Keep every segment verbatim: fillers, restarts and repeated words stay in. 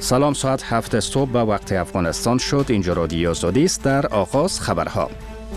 سلام، ساعت هفت صبح به وقت افغانستان شد. اینجا رادیو آزادی است. در آغاز خبرها.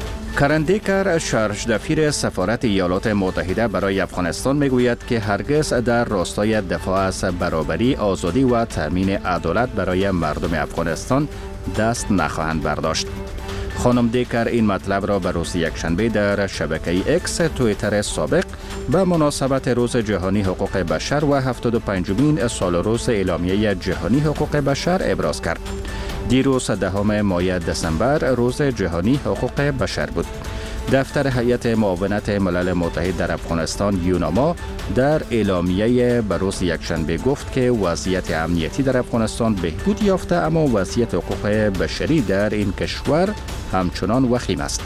کرن دیکر، شارژ دبیر سفارت ایالات متحده برای افغانستان میگوید که هرگز در راستای دفاع از برابری، آزادی و تامین عدالت برای مردم افغانستان دست نخواهند برداشت. خانم دیکر این مطلب را به روز یکشنبه در شبکه اکس توییتر سابق به مناسبت روز جهانی حقوق بشر و هفتاد و پنجمین سال روز اعلامیه جهانی حقوق بشر ابراز کرد. دیروز دهم ماه دسامبر روز جهانی حقوق بشر بود. دفتر هیئت معاونت ملل متحد در افغانستان یوناما در اعلامیه به روز یکشنبه گفت که وضعیت امنیتی در افغانستان بهبود یافته، اما وضعیت حقوق بشری در این کشور همچنان وخیم است.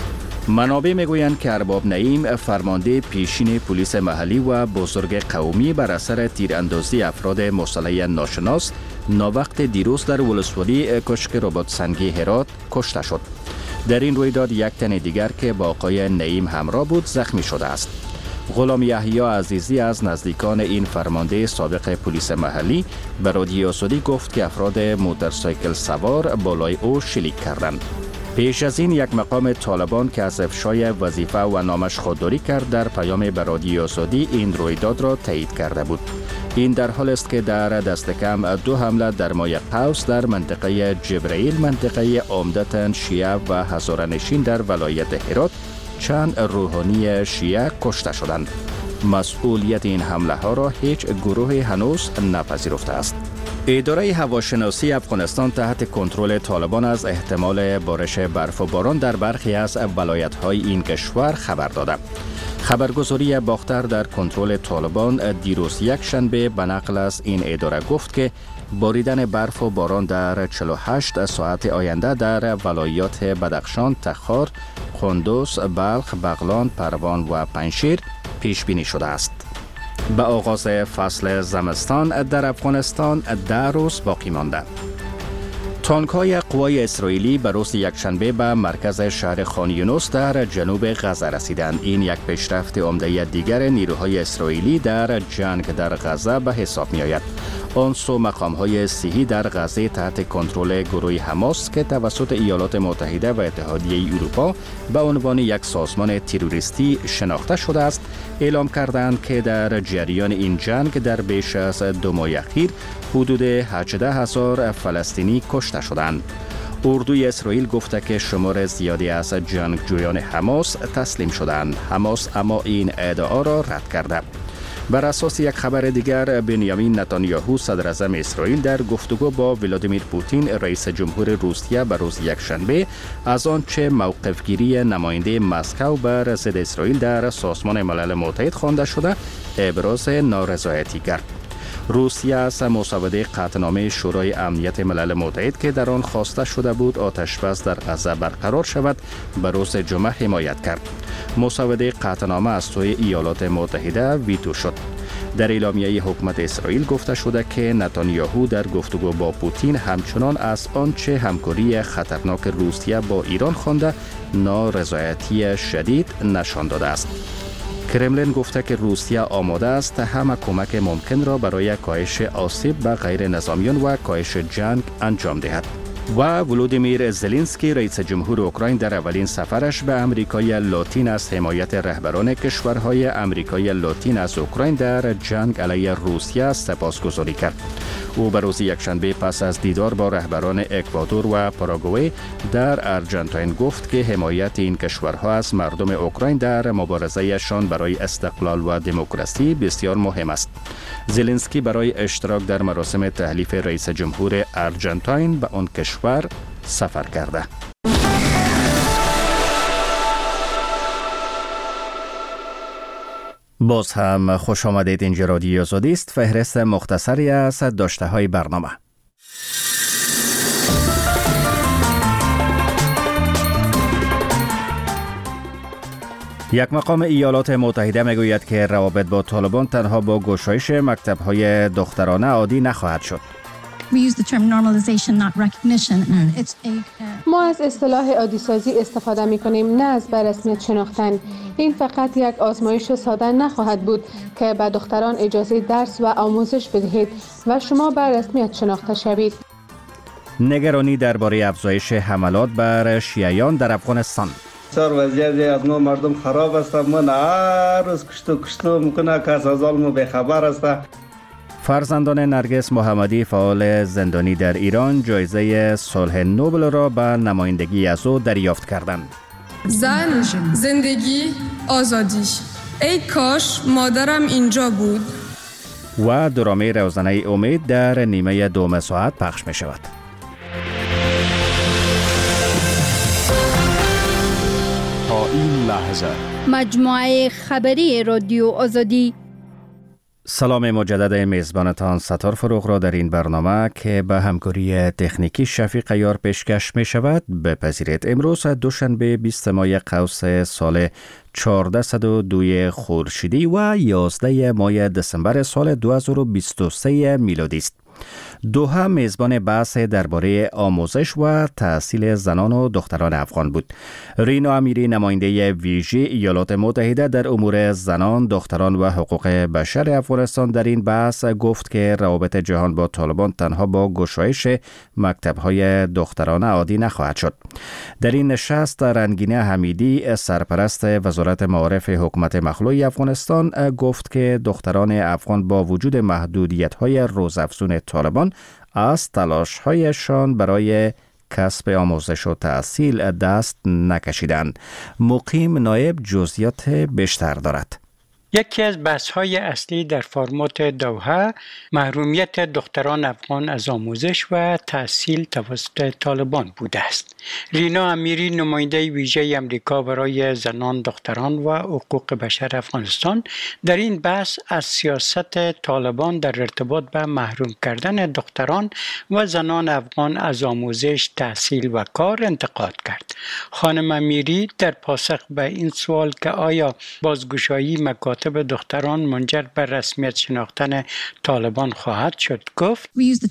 منابع میگویند که ارباب نعیم، فرمانده پیشین پلیس محلی و بزرگ قومی، بر اثر تیراندازی افراد مسلح ناشناس ناوقت دیروز در ولسوالی کشک رباط سنگی هرات کشته شد. در این رویداد یک تن دیگر که با آقای نعیم همراه بود زخمی شده است. غلام یحیی عزیزی از نزدیکان این فرمانده سابق پلیس محلی به رادیو آزادی گفت که افراد موتورسایکل سوار بالای او شلیک کردند. پیش از این یک مقام طالبان که از افشای وظیفه و نامش خودداری کرد در پیام به رادیو آزادی این رویداد را تایید کرده بود. این در حال است که در دست کم دو حمله در ماه قوس در منطقه جبرائیل، منطقه عمدتاً شیعه و هزاره‌نشین در ولایت هرات، چند روحانی شیعه کشته شدند. مسئولیت این حمله ها را هیچ گروه هنوز نپذیرفته است. اداره هواشناسی افغانستان تحت کنترل طالبان از احتمال بارش برف و باران در برخی از ولایت‌های این کشور خبر داده. خبرگزاری باختر در کنترل طالبان دیروز یک شنبه به نقل از این اداره گفت که باریدن برف و باران در چهل و هشت ساعت آینده در ولایات بدخشان، تخار، قندوز، بلخ، بغلان، پروان و پنجشیر پیش بینی شده است. به آغاز فصل زمستان در افغانستان ده روز باقی مانده. تانک‌های قوای اسرائیلی به روز یکشنبه به مرکز شهر خان یونس در جنوب غزه رسیدند. این یک پیشرفت عمده دیگر نیروهای اسرائیلی در جنگ در غزه به حساب می آید. آن سو مقام‌های صحی در غزه تحت کنترل گروه حماس که توسط ایالات متحده و اتحادیه اروپا به عنوان یک سازمان تروریستی شناخته شده است، اعلام کردند که در جریان این جنگ در بیش از دو ماه اخیر حدود هجده هزار فلسطینی کشته شدند. اردوی اسرائیل گفته که شمار زیادی از جنگجویان حماس تسلیم شدند. حماس اما این ادعا را رد کرده. بر اساس یک خبر دیگر، بنیامین نتانیاهو صدر اعظم اسرائیل در گفتگو با ولادیمیر پوتین رئیس جمهور روسیه به روز یکشنبه از آنچه موقفگیری نماینده مسکو بر ضد اسرائیل در سازمان ملل متحد خوانده شده ابراز نارضایتی کرد. روسیه از مسوده قطعنامه شورای امنیت ملل متحد که در آن خواسته شده بود آتش بس در غزه برقرار شود به روز جمعه حمایت کرد. مسوده قطعنامه از سوی ایالات متحده ویتو شد. در اعلامیه حکومت اسرائیل گفته شده که نتانیاهو در گفتگو با پوتین همچنان از آنچه همکاری خطرناک روسیه با ایران خوانده نارضایتی شدید نشان داده است. کرملین گفته که روسیه آماده است همه کمک ممکن را برای کاهش آسیب به غیر نظامیان و کاهش جنگ انجام دهد. و ولودیمیر زلنسکی رئیس جمهور اوکراین در اولین سفرش به امریکای لاتین از حمایت رهبران کشورهای امریکای لاتین از اوکراین در جنگ علیه روسیه سپاسگزاری کرد. او به روز یکشنبه پس از دیدار با رهبران اکوادور و پاراگوئه در آرژانتین گفت که حمایت این کشورها از مردم اوکراین در مبارزه‌شان برای استقلال و دموکراسی بسیار مهم است. زلنسکی برای اشتراک در مراسم تحلیف رئیس جمهور آرژانتین به آن کشور سفر کرده. باز هم خوش آمدید. اینجا رادیو آزادی است. فهرست مختصری از داشته های برنامه. یک مقام ایالات متحده میگوید که روابط با طالبان تنها با گشایش مکتب‌های دخترانه عادی نخواهد شد. ما از اصطلاح عادی‌سازی استفاده می‌کنیم، نه از به رسمیت شناختن. این فقط یک آزمایش ساده نخواهد بود که به دختران اجازه درس و آموزش بدهید و شما به رسمیت شناخته شوید. نگرانی درباره افزایش حملات بر شیعیان در افغانستان. سر وضعیت از نو مردم خراب است. من هر روز کشتو کشتو میکنه، کس از حال ما بخبر است. فرزندان نرگس محمدی فعال زندانی در ایران جایزه صلح نوبل را به نمایندگی از او دریافت کردند. زن، زندگی، آزادی. ای کاش مادرم اینجا بود. و درامه روزانه امید در نیمه دوم ساعت پخش می شود. تا این لحظه مجموعه خبری رادیو آزادی. سلام مجدد میزبانتان ستار فروغ را در این برنامه که به همکاری تکنیکی شفیق عیار پیشکش می شود بپذیرید. امروز دوشنبه بیست ماه قوس سال چهارصد و دو خورشیدی و یازده ماه دسامبر سال دو هزار و بیست و سه میلادی است. دوحه میزبان بحث درباره آموزش و تحصیل زنان و دختران افغان بود. رینا امیری نماینده ویژه ایالات متحده در امور زنان، دختران و حقوق بشر افغانستان در این بحث گفت که روابط جهان با طالبان تنها با گشایش مکتب‌های دخترانه عادی نخواهد شد. در این نشست رنگینه حمیدی سرپرست وزارت معارف حکومت مخلوع افغانستان گفت که دختران افغان با وجود محدودیت‌های روزافزون طالبان از تلاش‌هایشان برای کسب آموزش و تحصیل دست نکشیدند. مقیم نایب جزئیات بیشتر دارد. یکی از بحث‌های اصلی در فرمات دوحه محرومیت دختران افغان از آموزش و تحصیل توسط طالبان بوده است. رینا امیری نماینده ویژه آمریکا برای زنان، دختران و حقوق بشر افغانستان در این بحث از سیاست طالبان در ارتباط به محروم کردن دختران و زنان افغان از آموزش، تحصیل و کار انتقاد کرد. خانم امیری در پاسخ به این سوال که آیا بازگشایی مکاتب به دختران منجر به رسمیت شناختن طالبان خواهد شد گفت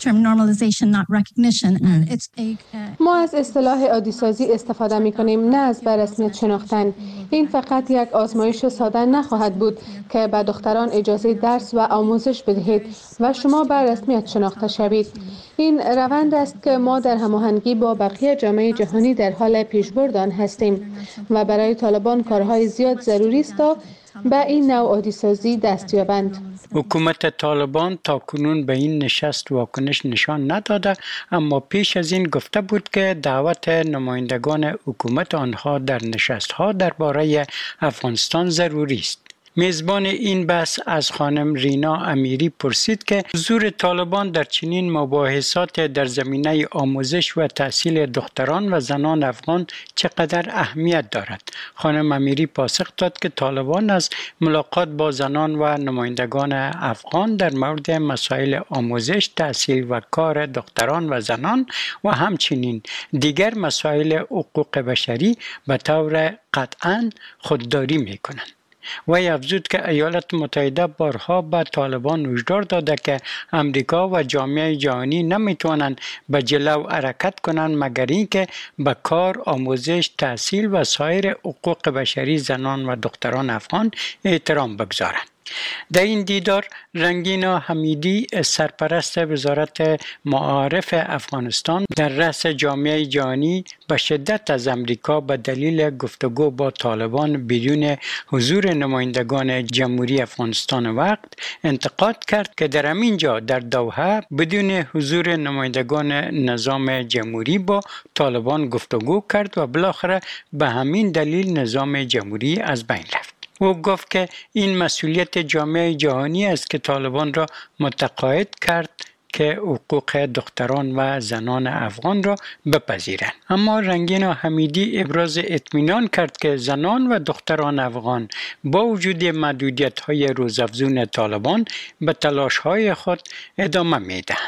ما از اصطلاح عادی‌سازی استفاده می‌کنیم، نه از به رسمیت شناختن. این فقط یک آزمایش ساده نخواهد بود که به دختران اجازه درس و آموزش بدهید و شما به رسمیت شناخته شوید. این روند است که ما در هماهنگی با بقیه جامعه جهانی در حال پیشبرد آن هستیم و برای طالبان کارهای زیاد ضروری است تا به این نوع عادی‌سازی دست یابند. حکومت طالبان تا کنون به این نشست واکنش نشان نداده، اما پیش از این گفته بود که دعوت نمایندگان حکومت آنها در نشست‌ها درباره افغانستان ضروری است. میزبان این بحث از خانم رینا امیری پرسید که حضور طالبان در چنین مباحثات در زمینه آموزش و تحصیل دختران و زنان افغان چقدر اهمیت دارد. خانم امیری پاسخ داد که طالبان از ملاقات با زنان و نمایندگان افغان در مورد مسائل آموزش، تحصیل و کار دختران و زنان و همچنین دیگر مسائل حقوق بشری به طور قطعاً خودداری می‌کنند. وی افزود که ایالات متحده بارها به طالبان هشدار داده که امریکا و جامعه جهانی نمیتوانند به جلو حرکت کنند مگر اینکه به کار، آموزش، تحصیل و سایر حقوق بشری زنان و دختران افغان احترام بگذارند. در این دیدار رنگینا حمیدی سرپرست وزارت معارف افغانستان در رأس جامعه جهانی به شدت از امریکا به دلیل گفتگو با طالبان بدون حضور نمایندگان جمهوری افغانستان وقت انتقاد کرد که در همینجا در دوحه بدون حضور نمایندگان نظام جمهوری با طالبان گفتگو کرد و بالاخره به همین دلیل نظام جمهوری از بین رفت. او گفت که این مسئولیت جامعه جهانی است که طالبان را متقاعد کرد که حقوق دختران و زنان افغان را بپذیرند. اما رنگینا حمیدی ابراز اطمینان کرد که زنان و دختران افغان با وجود محدودیت‌های روزافزون طالبان به تلاش‌های خود ادامه می‌دهند.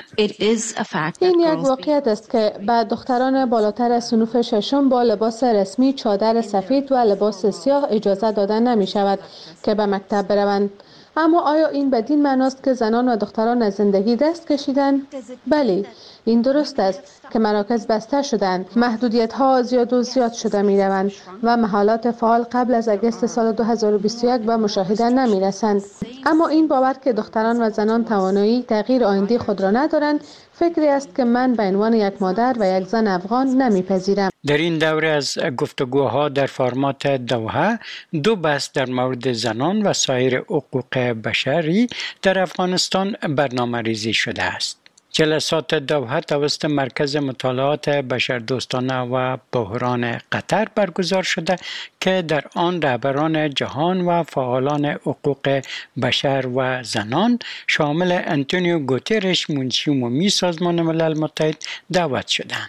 این یک واقعیت است که به دختران بالاتر از صنوف ششم با لباس رسمی، چادر سفید و لباس سیاه اجازه داده نمی‌شود که به مکتب بروند. اما آیا این بدین معناست که زنان و دختران از زندگی دست کشیدند؟ بله، این درست است که مراکز بسته شدند، محدودیت ها زیاد و زیاد شده می روند و محالات فعال قبل از اگست سال دو هزار و بیست و یک به مشاهده نمی رسند. اما این باور که دختران و زنان توانایی تغییر آینده خود را ندارند، فکری است که من به عنوان یک مادر و یک زن افغان نمیپذیرم. در این دوره از گفتگوها در فرمات دوحه، دو بحث در مورد زنان و سایر حقوق بشری در افغانستان برنامه ریزی شده است. جلسات دوحه توسط مرکز مطالعات بشردوستانه و بحران قطر برگزار شده که در آن رهبران جهان و فعالان حقوق بشر و زنان شامل انتونیو گوترش منشی عمومی سازمان ملل متحد دعوت شدند.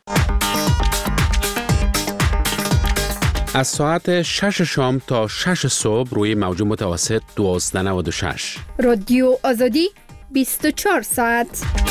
از ساعت شش شام تا شش صبح روی موج متوسط دوازده نود و شش رادیو آزادی بیست و چهار ساعت.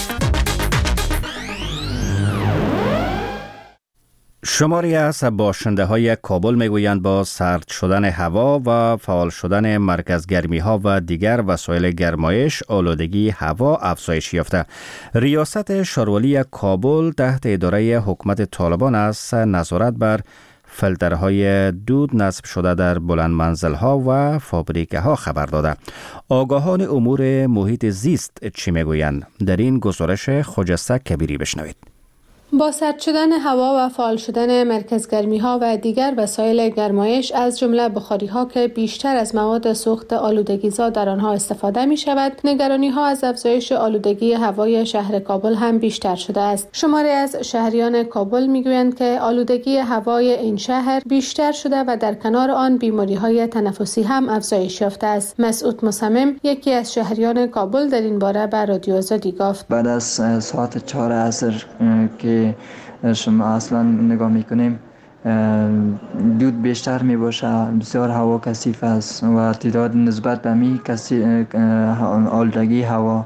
شماری از باشنده های کابل میگویند با سرد شدن هوا و فعال شدن مرکزگرمی ها و دیگر وسایل گرمایش آلودگی هوا افزایش یافته. ریاست شاروالی کابل تحت اداره حکومت طالبان است نظارت بر فیلترهای دود نصب شده در بلند منزل ها و فابریکه ها خبر داده. آگاهان امور محیط زیست چی میگویند؟ در این گزارش خجسته کبیری بشنوید. با سرد شدن هوا و فعال شدن مرکزگرمی ها و دیگر وسایل گرمایش از جمله بخاری ها که بیشتر از مواد سوخت آلودگیزا در آنها استفاده می شود، نگرانی ها از افزایش آلودگی هوای شهر کابل هم بیشتر شده است. شماری از شهریان کابل می گویند که آلودگی هوای این شهر بیشتر شده و در کنار آن بیماری های تنفسی هم افزایش یافته است. مسعود مصمم، یکی از شهریان کابل، در این باره به رادیو آزادی گفت: بعد از ساعت چهار عصر که شما اصلا نگاه میکنیم دود بیشتر می باشه، بسیار هوا کثیف است و تعداد نسبت به می کسی آلودگی هوا،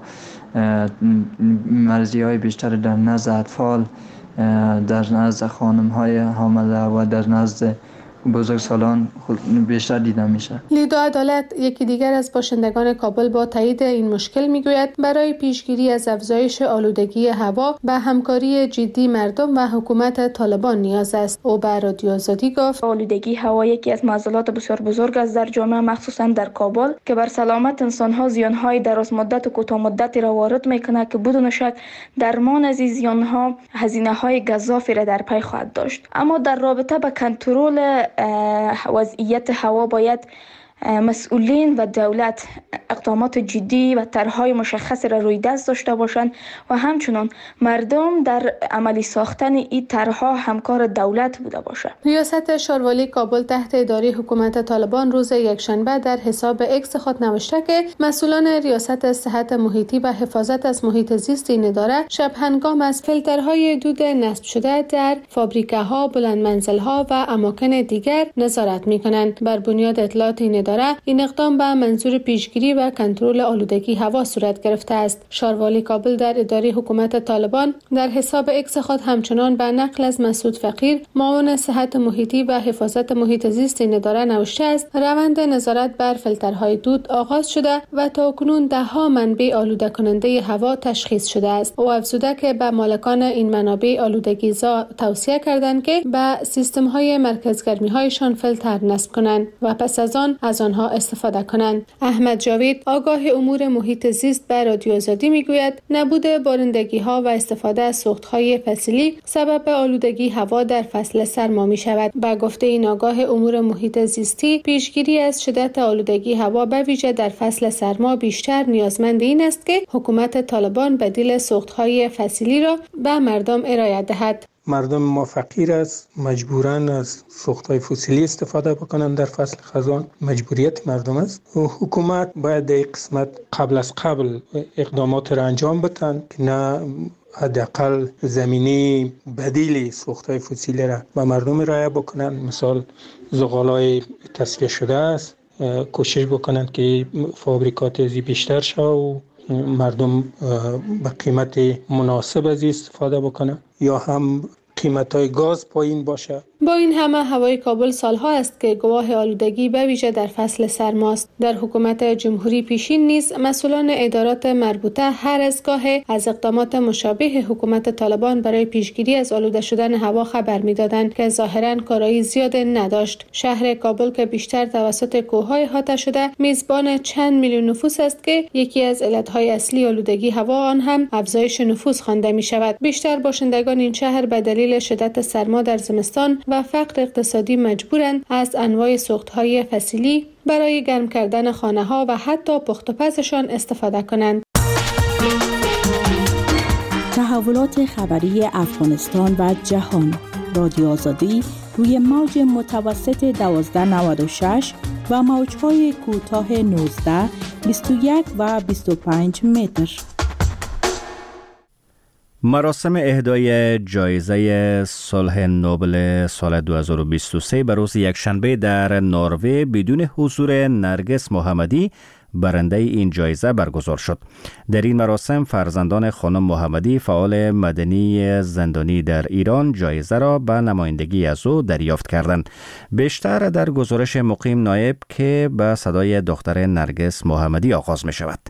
مرضی های بیشتر در نزد اطفال، در نزد خانم های حامله و در نزد بزرگسالان بیشتر دیده میشه. لیدا عدالت، یکی دیگر از باشندگان کابل، با تایید این مشکل میگوید برای پیشگیری از افزایش آلودگی هوا به همکاری جدی مردم و حکومت طالبان نیاز است. او به رادیو آزادی گفت: آلودگی هوا یکی از معضلات بسیار بزرگ است در جامعه، مخصوصا در کابل، که بر سلامت انسان‌ها زیان‌های دراز مدت و کوتاه مدتی را وارد می‌کند که بدون شک درمان از این زیان‌ها هزینه‌های گزافی را در پی خواهد داشت. اما در رابطه با کنترل وضعیت هوا باید مسئولین و دولت اقدامات جدی و طرح‌های مشخصی را روی دست داشته باشند و همچنین مردم در عملی ساختن این طرح‌ها همکار دولت بوده باشند. ریاست شاروالی کابل تحت اداره حکومت طالبان روز یکشنبه در حساب اکس خود نوشته که مسئولان ریاست صحت محیطی و حفاظت از محیط زیست این اداره شب هنگام از فیلترهای دود نصب شده در فابریکه‌ها، بلندمنزل‌ها و اماکن دیگر نظارت می‌کنند. بر بنیاد اطلاعات این اداره این اقدام به منظور پیشگیری و کنترل آلودگی هوا صورت گرفته است. شاروالی کابل در اداره حکومت طالبان در حساب اکس خود همچنان به نقل از مسعود فقیر، معاون صحت محیطی و حفاظت محیط زیست این اداره نوشته است: روند نظارت بر فیلترهای دود آغاز شده و تاکنون ده ها منبع آلوده کننده هوا تشخیص شده است. او افزوده که به مالکان این منابع آلودگیزا توصیه کردند که به سیستم های مرکزگرمی هایشان فیلتر نصب کنند و پس از آن از آنها استفاده کنند. احمد جاوید، آگاه امور محیط زیست، به رادیو آزادی میگوید نبود بارندگی ها و استفاده از سوخت های فصلی سبب آلودگی هوا در فصل سرما می شود. با گفته این آگاه امور محیط زیستی، پیشگیری از شدت آلودگی هوا به ویژه در فصل سرما بیشتر نیازمند این است که حکومت طالبان بدیل سوخت های فصلی را به مردم ارائه دهد. مردم ما فقیر است، مجبورن از سوخت‌های فسیلی استفاده بکنن در فصل خزان، مجبوریت مردم است و حکومت باید در قسمت قبل از قبل اقدامات را انجام بدن که نه حداقل زمینه بدیل سوخت‌های فسیلی را به مردم ارائه بکنن. مثال زغالای تصفیه شده است، کوشش بکنن که فابریکات ازی بیشتر شود و مردم به قیمت مناسب از استفاده بکنن، یا هم قیمت‌های گاز پایین باشه. با این همه هوای کابل سالها است که گواه آلودگی به ویژه در فصل سرماست. در حکومت جمهوری پیشین نیز مسئولان ادارات مربوطه هر از گاهی از اقدامات مشابه حکومت طالبان برای پیشگیری از آلوده شدن هوا خبر می‌دادند که ظاهراً کارایی زیاد نداشت. شهر کابل که بیشتر توسط کوههای احاطه شده میزبان چند میلیون نفوس است که یکی از علتهای اصلی آلودگی هوا آن هم افزایش نفوس خوانده می شود. بیشتر باشندگان این شهر به دلیل شدت سرما در زمستان و فقر اقتصادی مجبورند از انواع سوختهای فسیلی برای گرم کردن خانه ها و حتی پخت و پزشان استفاده کنند. تحولات خبری افغانستان و جهان. رادیو آزادی روی موج متوسط دوازده نود و شش و موج‌های کوتاه نوزده، بیست و یک و بیست و پنج متر. مراسم اهدای جایزه صلح نوبل سال دو هزار و بیست و سه به روز یکشنبه در نروژ بدون حضور نرگس محمدی برنده این جایزه برگزار شد. در این مراسم فرزندان خانم محمدی فعال مدنی زندانی در ایران جایزه را به نمایندگی از او دریافت کردند. بیشتر در گزارش مقیم نایب که به صدای دختر نرگس محمدی آغاز می شود.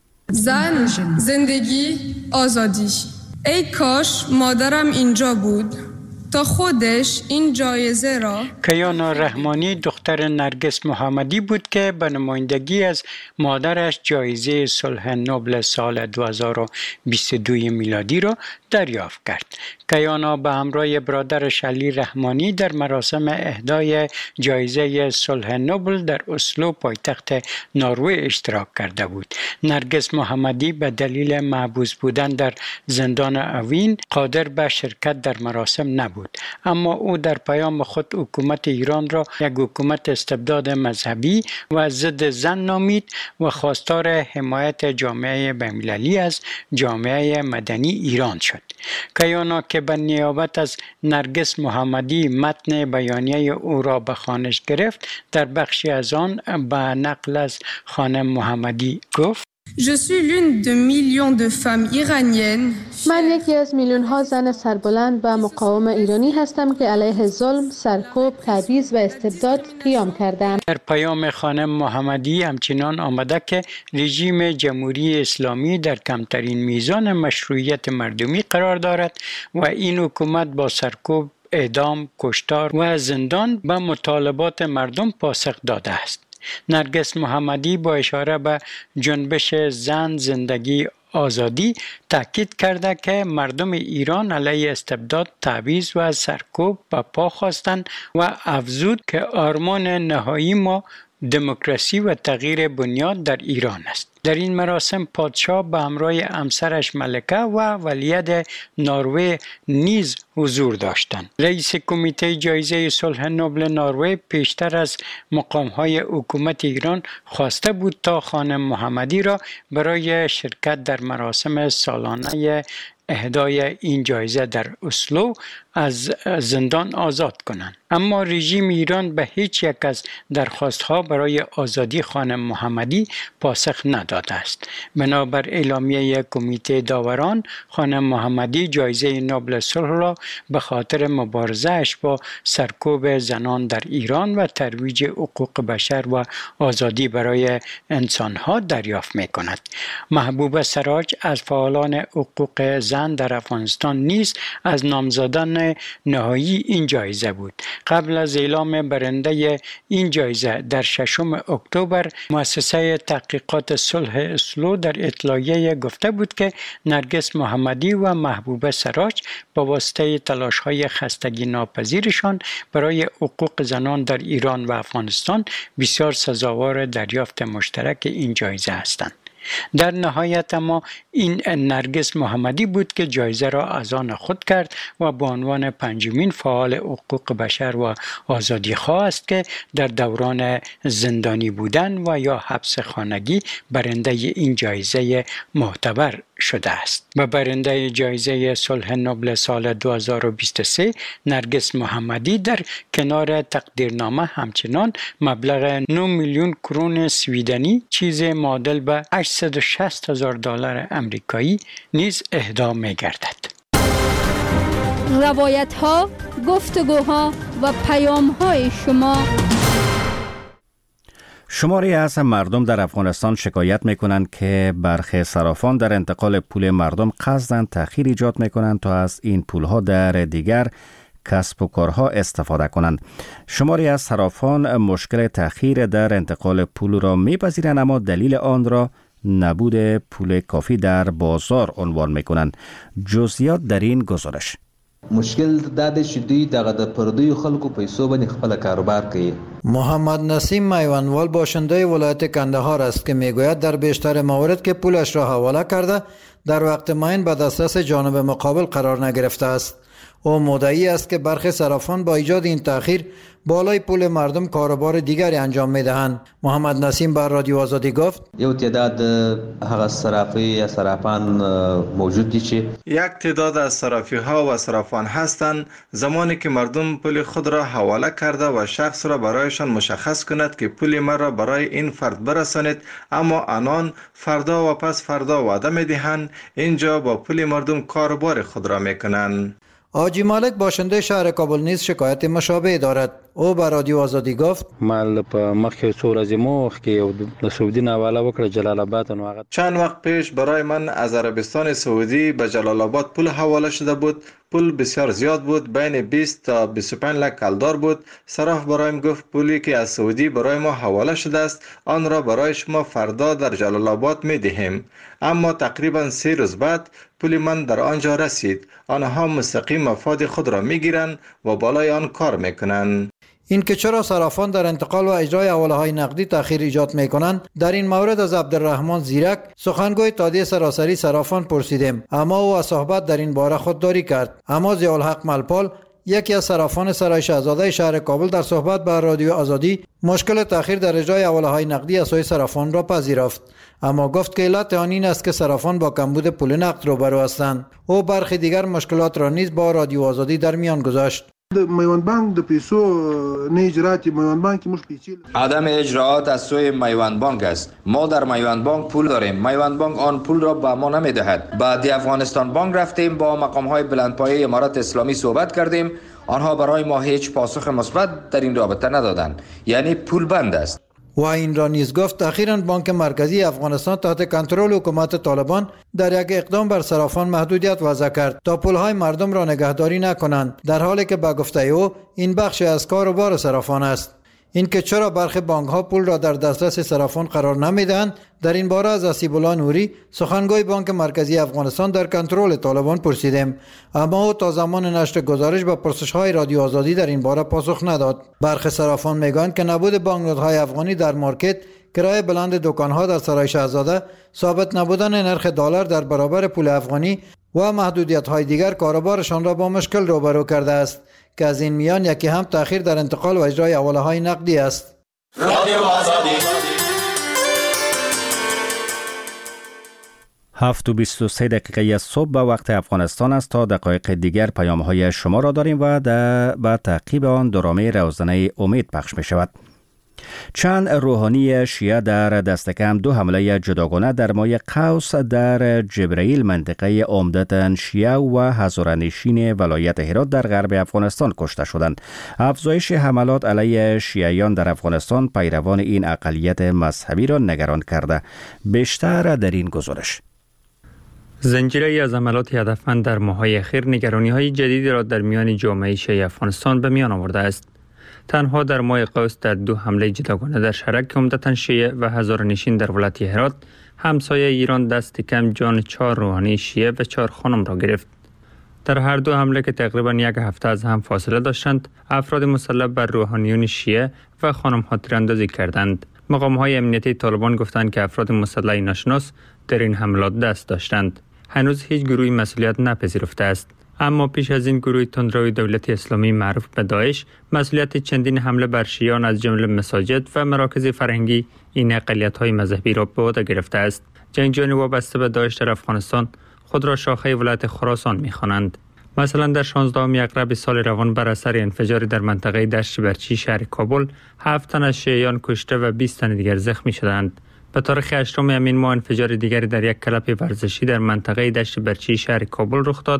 زن، زندگی، آزادی. ای کاش مادرم اینجا بود تا خودش این جایزه را. کیانا رحمانی دختر نرگس محمدی بود که به نمایندگی از مادرش جایزه صلح نوبل سال دو هزار و بیست و دو میلادی را دریافت کرد. کیانا به همراه برادرش علی رحمانی در مراسم اهدای جایزه صلح نوبل در اسلو پایتخت نروژ اشتراک کرده بود. نرگس محمدی به دلیل محبوس بودن در زندان اوین قادر به شرکت در مراسم نبود، اما او در پیام خود حکومت ایران را یک حکومت استبداد مذهبی و ضد زن نامید و خواستار حمایت جامعه بین‌المللی از جامعه مدنی ایران شد. کیانا که به نیابت از نرگس محمدی متن بیانیه او را به خوانش گرفت، در بخشی از آن به نقل از خانم محمدی گفت: Je suis l'une de millions de femmes iraniennes. من یکی از میلیون ها زن سربلند و مقاوم ایرانی هستم که علیه ظلم، سرکوب، تبعیض و استبداد قیام کردم. در پیام خانم محمدی همچنان آمده که رژیم جمهوری اسلامی در کمترین میزان مشروعیت مردمی قرار دارد و این حکومت با سرکوب، اعدام، کشتار و زندان به مطالبات مردم پاسخ داده است. نرگس محمدی با اشاره به جنبش زن، زندگی، آزادی تاکید کرده که مردم ایران علیه استبداد، تبعیض و سرکوب به پا خواستند و افزود که آرمان نهایی ما دموکراسی و تغییر بنیاد در ایران است. در این مراسم پادشاه به همراه همسرش ملکه و ولیعهد نروژ نیز حضور داشتند. رئیس کمیته جایزه صلح نوبل نروژ پیشتر از مقام‌های حکومت ایران خواسته بود تا خانم محمدی را برای شرکت در مراسم سالانه اهدای این جایزه در اسلو از زندان آزاد کنند، اما رژیم ایران به هیچ یک از درخواست‌ها برای آزادی خانم محمدی پاسخ نداده است. بنابر اعلامیه کمیته داوران، خانم محمدی جایزه نوبل صلح را به خاطر مبارزه‌اش با سرکوب زنان در ایران و ترویج حقوق بشر و آزادی برای انسان‌ها دریافت می‌کند. محبوبه سراج از فعالان حقوق زن در افغانستان نیز از نامزدان نهایی این جایزه بود. قبل از اعلام برنده این جایزه در ششم اکتبر، مؤسسه تحقیقات صلح اسلو در اطلاعیه گفته بود که نرگس محمدی و محبوبه سراج با واسطه تلاش‌های خستگی ناپذیرشان برای حقوق زنان در ایران و افغانستان بسیار سزاوار دریافت مشترک این جایزه هستند. در نهایت اما این نرگس محمدی بود که جایزه را از آن خود کرد و به عنوان پنجمین فعال حقوق بشر و آزادی خواه است که در دوران زندانی بودن و یا حبس خانگی برنده این جایزه معتبر شده است. و برنده جایزه صلح نوبل سال دو هزار و بیست و سه نرگس محمدی در کنار تقدیرنامه همچنان مبلغ نه میلیون کرون سویدنی، چیز معادل به هشتصد و شصت هزار دلار امریکایی نیز اهدا می گردد. روایت ها، گفتگوها و پیام های شما. شماری از مردم در افغانستان شکایت میکنند که برخی صرافان در انتقال پول مردم قصداً تأخیر ایجاد میکنند تا از این پولها در دیگر کسب و کارها استفاده کنند. شماری از صرافان مشکل تأخیر در انتقال پول را میپذیرند، اما دلیل آن را نبود پول کافی در بازار عنوان میکنند. جزئیات در این گزارش. مشکل داده شدی دغه د پردوی خلکو پیسو باندې خپل کاروبار کوي. محمد نسیم میوانوال باشنده ولایت کندهار است که میگوید در بیشتر موارد که پولش را حواله کرده در وقت معین به دسترس جانب مقابل قرار نگرفته است. او مدعی است که برخی صرافان با ایجاد این تأخیر بالای پول مردم کاروبار دیگری انجام میدهند. محمد نسیم بر رادیو آزادی گفت یو تعداد هغه صرافی یا صرافان موجود دي چې یک تعداد از صرافی ها و صرافان هستند زمانی که مردم پول خود را حواله کرده و شخص را برایشان مشخص کند که پول ما را برای این فرد برسانید، اما آنان فردا و پس فردا وعده میدهند اینجا با پول مردم کاروبار خود را میکنند. آجی مالک باشنده شهر کابل نیز شکایت مشابه دارد. او به رادیو آزادی گفت مال په مخکې څو ورځې مخ کې یو د سعودي نه حواله وکړه جلال آباد نو هغه چند وقت پیش برای من از عربستان سعودی به جلال آباد پول حواله شده بود. پول بسیار زیاد بود، بین بیست تا بیست و پنج لک کلدار بود. صراف برایم گفت پولی که از سعودی برای ما حواله شده است آن را برای شما فردا در جلال آباد می دهیم. اما تقریبا سه روز بعد پول من در آنجا رسید. آنها مستقیم مفاد خود را می گیرند و بالای آن کار می کنند. این که چرا صرافان در انتقال و اجرای حواله های نقدی تأخیر ایجاد می کنند، در این مورد از عبدالرحمن زیرک سخنگوی اتحادیه سراسری صرافان پرسیدیم، اما او از صحبت در این باره خودداری کرد. اما ضیاءالحق ملپال یکی از صرافان سرای شهزاده شهر کابل در صحبت با رادیو آزادی مشکل تأخیر در اجرای حواله های نقدی از سوی صرافان را پذیرفت، اما گفت که علت آن این است که صرافان با کمبود پول نقد روبرو هستند. او برخی دیگر مشکلات را نیز با رادیو آزادی در میان گذاشت. میوان بانک د پیسو نه اجرات میوان بانک مش پیچیده عدم اجراات از سوی میوان بانک است. ما در میوان بانک پول داریم، میوان بانک آن پول را به ما نمیدهد. بعد افغانستان بانک رفتیم، با مقام های بلندپایه امارات اسلامی صحبت کردیم، آنها برای ما هیچ پاسخ مثبت در این رابطه ندادند، یعنی پول بند است. و این را نیز گفت اخیراً بانک مرکزی افغانستان تحت کنترل حکومت طالبان در یک اقدام بر صرافان محدودیت وضع کرد تا پولهای مردم را نگهداری نکنند، در حالی که به گفته او این بخشی از کار و بار صرافان است. این که چرا برخی بانک ها پول را در دسترس صرافان قرار نمیدهند، در این باره از اسیب الله نوری سخنگوی بانک مرکزی افغانستان در کنترل طالبان پرسیدیم، اما او تا زمان نشر گزارش به پرسش های رادیو آزادی در این باره پاسخ نداد. برخی صرافان میگویند که نبود بانکنوت های افغانی در مارکت، کرایه بلند دکان ها در سرای شهزاده، ثابت نبودن نرخ دلار در برابر پول افغانی و محدودیت های دیگر کاروبارشان را با مشکل روبرو کرده است که از این میان یکی هم تأخیر در انتقال و اجرای حواله های نقدی است. رادیو آزادی هفت و بیست و سه دقیقه از صبح به وقت افغانستان است. تا دقایق دیگر پیام های شما را داریم و با تعقیب آن درامه روزانه امید پخش می شود. چند روحانی شیعه در دست کم دو حمله جداگانه در ماه قوس در جبرائیل منطقه عمدتاً شیعه و هزاره‌نشین ولایت هرات در غرب افغانستان کشته شدند. افزایش حملات علیه شیعیان در افغانستان پیروان این اقلیت مذهبی را نگران کرده. بیشتر در این گزارش. زنجیره از حملات هدفمند در ماه‌های اخیر نگرانی‌های جدیدی را در میان جامعه شیعه افغانستان به میان آورده است. تنها در ماه قوس در دو حمله جداگانه در شهرک که عمدتاً شیعه و هزاره‌نشین در ولایت هرات، همسایه ایران دست کم جان چهار روحانی شیعه و چهار خانم را گرفت. در هر دو حمله که تقریباً یک هفته از هم فاصله داشتند، افراد مسلح بر روحانیون شیعه و خانم‌ها تیراندازی کردند. مقام‌های امنیتی طالبان گفتند که افراد مسلح ناشناس در این حملات دست داشتند. هنوز هیچ گروهی مسئولیت نپذیرفته است. اما پیش از این گروه تندروی دولت اسلامی معروف به داعش مسئولیت چندین حمله بر شیعیان از جمله مساجد و مراکز فرهنگی این اقلیت‌های مذهبی را به عهده گرفته است. جنگجویان وابسته به داعش در افغانستان خود را شاخه ولایت خراسان می‌خوانند. مثلا در شانزدهم یکرب سال روان بر اثر انفجاری در منطقه دشت برچی شهر کابل هفت تن از شیعیان کشته و بیست تن دیگر زخمی شدند. به تاریخ هشتم همین ماه انفجار دیگری در یک کلب ورزشی در منطقه دشت برچی شهر کابل رخ داد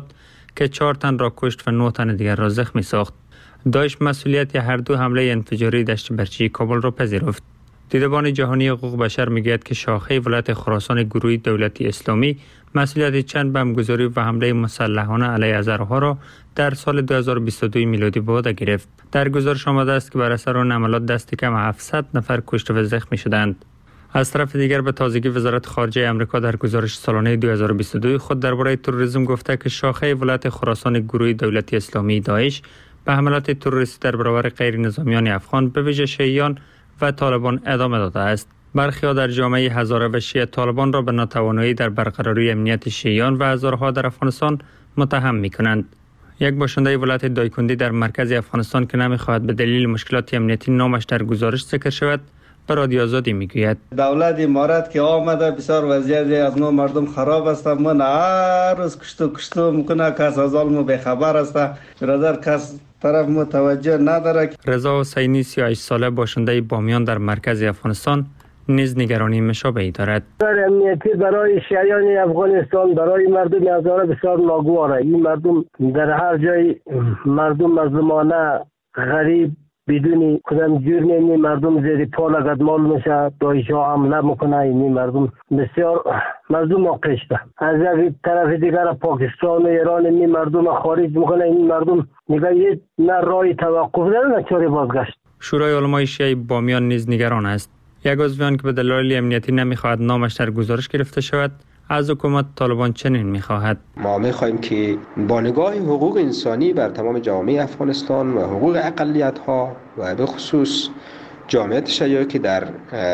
که چهار تن را کشت و نه تن دیگر را زخمی ساخت. داعش مسئولیت هر دو حمله انفجاری دشت برچی کابل را پذیرفت. دیدبان جهانی حقوق بشر میگوید که شاخه ولایت خراسان گروه دولتی اسلامی مسئولیت چند بمبگذاری و حمله مسلحانه علیه آذرها را در سال دو هزار و بیست و دو میلادی به عهده گرفت. در گزارش آمده است که بر اثر آن عملیات دست کم هفتصد نفر کشته و زخمی شدند. از طرف دیگر به تازگی وزارت خارجه آمریکا در گزارش سالانه دو هزار و بیست و دو خود درباره تروریسم گفته که شاخه ولایت خراسان گروه دولتی اسلامی داعش به حملات تروریستی در برابر غیر نظامیان افغان به ویژه شیعیان و طالبان ادامه داده است. برخی‌ها در جامعه هزاره و شیعه طالبان را به ناتوانایی در برقراری امنیت شیعیان و هزارها در افغانستان متهم می‌کنند. یک باشنده ولایت دایکندی در مرکز افغانستان که نمی‌خواهد به دلیل مشکلات امنیتی نامش در گزارش ذکر شود، به رادیو آزادی میگوید دولت امارات که آمده بسیار وضعیت از نو مردم خراب است. من هر روز کشتو کشتو میکنه، کس از حال به خبر است، برادر کس طرف متوجه نداره. رضا حسینی سی و هشت ساله باشنده بامیان در مرکز افغانستان نیز نگرانی مشابهی دارد. در امنیتی برای شیعیان افغانستان، برای مردم هزاره بسیار ناگواره. این مردم در هر جای مردم مظلومانه غریب بدون کدام جرمی مردم زیر پا لگد مال میشه، دایشا حمله میکنه. این مردم بسیار مردم آقشته. از یک طرف دیگر پاکستان و ایران این مردم خارج میکنه. این مردم میگه نه راه توقف داره نه چاره بازگشت. شورای علمای شیعه بامیان نیز نگران است. یک عضو آن که به دلایل امنیتی نمیخواهد نامش در گزارش گرفته شود، از حکومت طالبان چنین میخواهد: ما میخواهیم که با نگاه حقوق انسانی بر تمام جامعه افغانستان و حقوق اقلیت ها و به خصوص جامعه تشیعی که در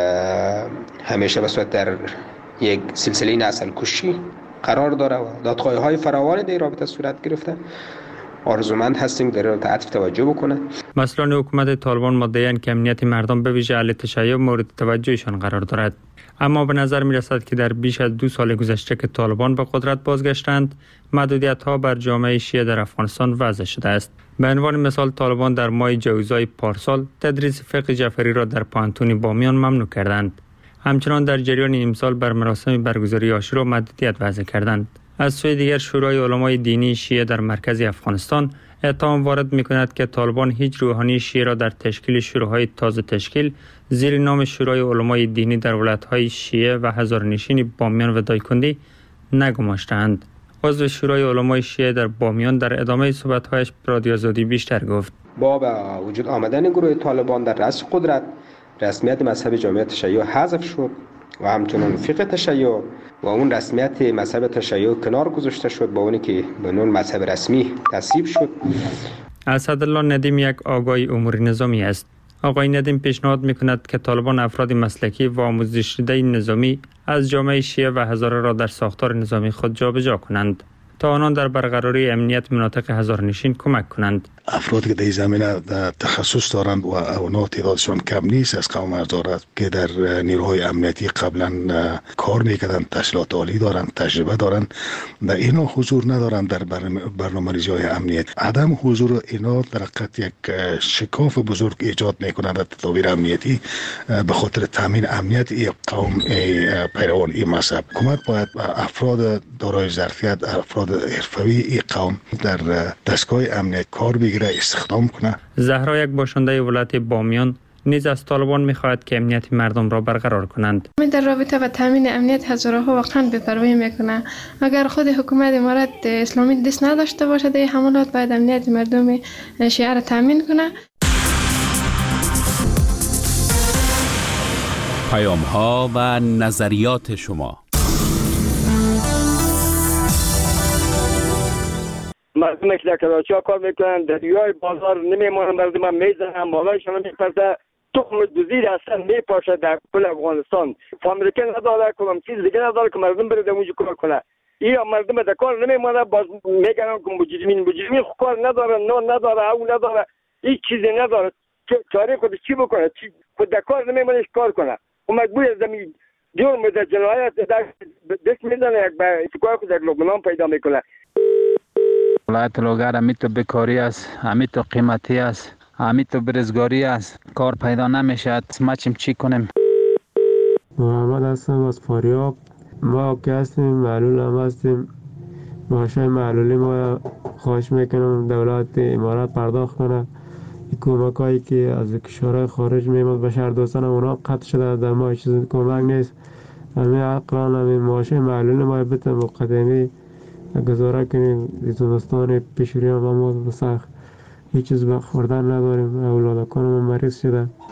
همیشه به صورت در یک سلسله نسل کشی قرار داره و دادخواهی های فراوان در رابطه صورت گرفته، آرزومند هستیم در رابطه عطف توجه بکنه. مسئولان حکومت طالبان مدعی‌اند که امنیت مردم به ویژه اهل تشیع مورد توجهشان قرار دارد، اما به نظر می رسد که در بیش از دو سال گذشته که طالبان به قدرت بازگشتند، محدودیت ها بر جامعه شیعه در افغانستان وضع شده است. به عنوان مثال طالبان در ماه جوزای پارسال تدریس فقه جعفری را در پانتون بامیان ممنوع کردند. همچنان در جریان امسال بر مراسم برگزاری عاشورا محدودیت وضع کردند. از سوی دیگر شورای علمای دینی شیعه در مرکز افغانستان اتهام وارد می‌کند که طالبان هیچ روحانی شیعه را در تشکیل شورای تازه تشکیل زیر نام شورای علمای دینی در ولایت‌های شیعه و هزارنشین بامیان و دایکندی نگماشتند. عضو شورای علمای شیعه در بامیان در ادامه صحبت‌هایش به رادیو آزادی بیشتر گفت: با به وجود آمدن گروه طالبان در رأس قدرت، رسمیت مذهب جامعه تشیع حذف شد و همچنین فقه تشیع و اون رسمیت مذهب تشیع کنار گذاشته شد با اونی که به نوع مذهب رسمی تصویب شد. اسدالله ندیم یک آگاهی امور نظامی است. آقای ندیم پیشنهاد می‌کند که طالبان افراد مسلکی و آموزش دیده نظامی از جامعه شیعه و هزاره را در ساختار نظامی خود جابجا کنند تا آنان در برقراری امنیت مناطق هزارنشین کمک کنند. افرادی که در این زمینه تخصص دارند و اونا تعدادشان کم نیست از قوم هزاره که در نیروهای امنیتی قبلا کار میکردند، تحصیلات عالی دارند، تجربه دارند، در اینا حضور ندارند در برنامه‌ریزی‌های امنیت. عدم حضور اینا در حقیقت یک شکاف بزرگ ایجاد میکند در تدابیر امنیتی به خاطر تامین امنیت این قوم پیروان این مذهب. حکومت باید افراد دارای ظرفیت، افراد حرفه‌ای این قوم در دستگاه امنیت کار بگیره، استخدام کنه. زهرا یک باشنده ولایت بامیان نیز از طالبان می‌خواهد که امنیت مردم را برقرار کنند. من در رابطه با تامین امنیت هزاره ها واقعا بی‌پروایی میکنه. اگر خود حکومت امارات اسلامی دست نداشته باشه در حملات، باید امنیت مردم شیعه را تامین کنه. پیام ها و نظریات شما. مردم که در کراچی ها کار میکنن در ریای بازار نمیمونن، مردم هم میزنن، مالایشان میپرده، تخم دوزیر اصلا میپاشه در کل افغانستان. فامیلکه نداره، کلام چیز دیگه نداره که مردم بره در اونجا کار کنه. این مردم در کار نمیمونه، باز میگن که مجرمین مجرمین کار نداره، نان نداره، او نداره، هیچ چیزی نداره. چاره خود چی بکنه؟ خود در کار نمیمونه کار کنه. و مجبور زمین جرم در جنایت دست میزنه، یک به اتکار خود در لبنان پیدا میکنه. ولایت لوگر همی تو بکاری است، همی تو قیمتی است، همی تو برزگاری است، کار پیدا نمیشد. ما چیم چی کنیم؟ محمد هستم از فاریاب. ما که هستیم معلول هم هستیم، معاشای معلولی ما خواهش میکنم دولت امارات پرداخت کنه. کمک هایی که از کشورهای خارج میمد به شهر دوستان اونا قطع شده، در ما چیز کمک نیست. همین اقران همین معاشای معلولی ما بتن مقدمی گزاره کنیم. زمستان پیشوری هم ما سخت هیچ چیز به خوردن نداریم. اولادکان ما مریض شده.